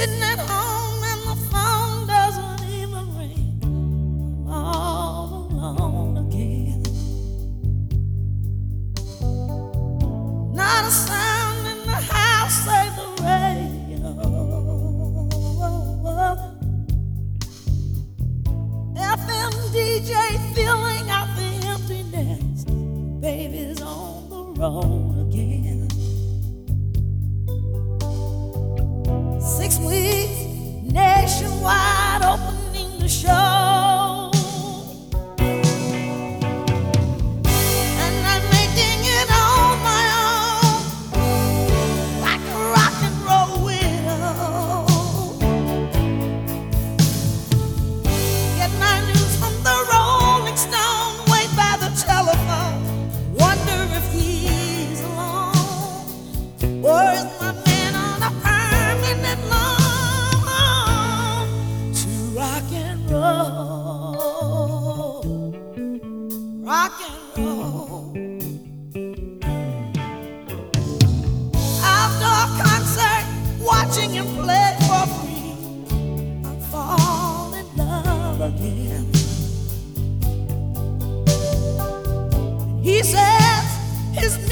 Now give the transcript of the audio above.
Sitting at home and the phone doesn't even ring. I'm all alone again. Not a sound in the house save the radio. FM DJ filling out the emptiness. Baby's on the road again. 6 weeks nationwide opening the show. And I'm making it on my own, like a rock and roll widow. Get my news from the Rolling Stone, wait by the telephone, wonder if he's alone. Where's my man on a permanent loan to rock and roll, rock and roll. Outdoor concert, watching him play for free. I fall in love again. He says his